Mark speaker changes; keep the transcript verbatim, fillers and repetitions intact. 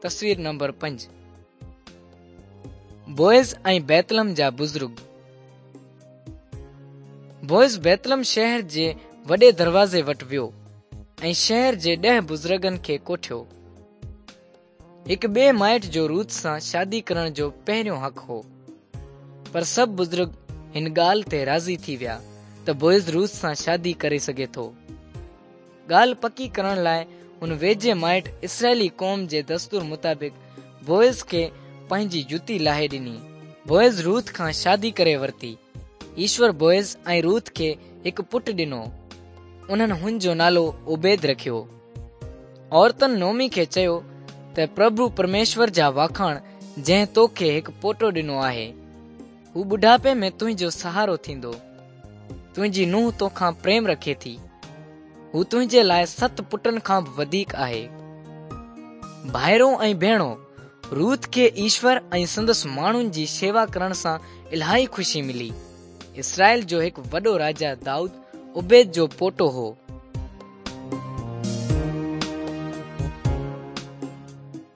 Speaker 1: तस्वीर नंबर पंज। बोइज़ ऐं बैतलम जा बुज़ुर्ग। बोइज़ बैतलम शहर जे वॾे दरवाज़े वटि वियो ऐं शहर जे ॾह बुज़ुर्गनि खे कोठियो। हिकु ॿिए माइट जो रूत सां शादी करण जो पहिरियों हक़ हो, पर सभु बुज़ुर्ग हिन ॻाल्हि ते राज़ी थी विया त बोइज़ रूत सां शादी करे सघे थो। ॻाल्हि पकी करण लाइ हुन वेझे माइट इसराइली क़ौम जे दस्तूर मुताबिक़ बोइज़ खे पंहिंजी जुती लाहे ॾिनी। बोइज़ रूत खां शादी करे वरिती। ईश्वर बोइज़ ऐं रूत खे हिकु पुटु ॾिनो। उन्हनि हुन जो नालो ओबेद रखियो। औरतनि नोमी खे चयो त प्रभु परमेश्वर जा वाखाण जंहिं तोखे हिकु पोटो ॾिनो आहे, हू ॿुढापे में तुंहिंजो सहारो थींदो। तुंहिंजी नुंहुं तोखां प्रेम रखे थी, हू तुंहिंजे लाइ सत पुटनि खां बि वधीक आहे। भाइरो ऐं भेणो, रूत खे ईश्वर ऐं संदसि माण्हुनि जी शेवा करण सां इलाही ख़ुशी मिली। इसराइल जो हिकु वॾो राजा दाऊद ओबेद जो पोटो हो।